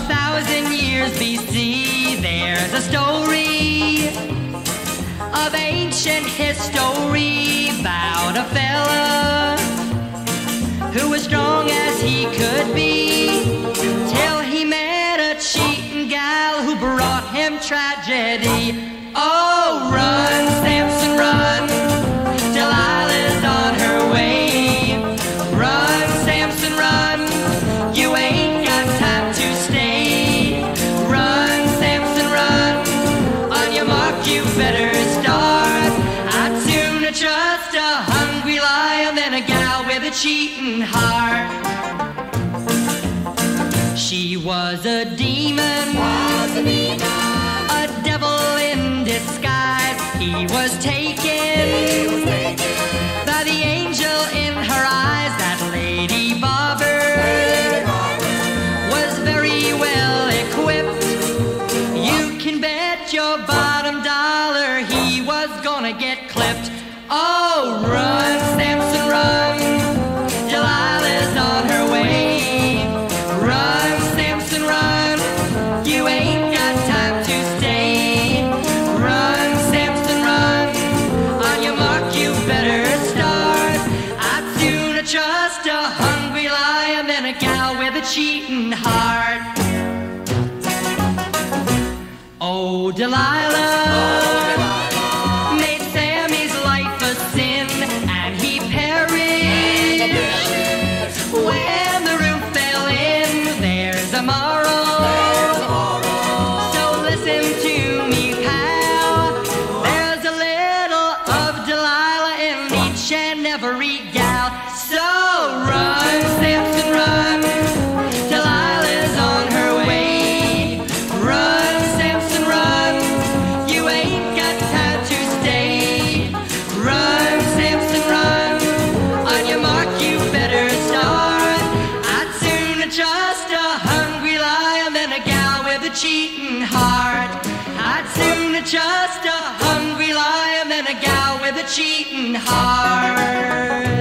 1,000 years BC, there's a story of ancient history about a fella who was strong as he could be, till he met a cheating gal who brought him tragedy. Oh, run, Samson, run, Delilah's on her way. Run, Samson, run, you ain't got time to stay. Run, Samson, run, on your mark you better start. I'd sooner trust a hungry lion than a gal with a cheating heart. She was a demon, a devil in disguise. He was taken by the angel in her eyes. That Lady Barber was very well equipped. You can bet your bottom dollar he was gonna get clipped. Oh, run, Samson, run, Delilah's on her way. Run, Samson, run, you ain't got time to stay. Run, Samson, run, on your mark you better start. I'd sooner trust a hungry lion than a gal with a cheating heart. Oh, Delilah made Sammy's life a sin, and he perished when the roof fell in. There's a moral, so listen to me, pal. There's a little of Delilah in each and every gal. So run, Samson, run, Delilah's on her way. Run, Samson, run, you ain't got time to stay. Run, Samson, run, on your mark you better start. I'd sooner trust a hungry lion than a gal with a cheating heart. I'd sooner trust a hungry lion than a gal with a cheating heart.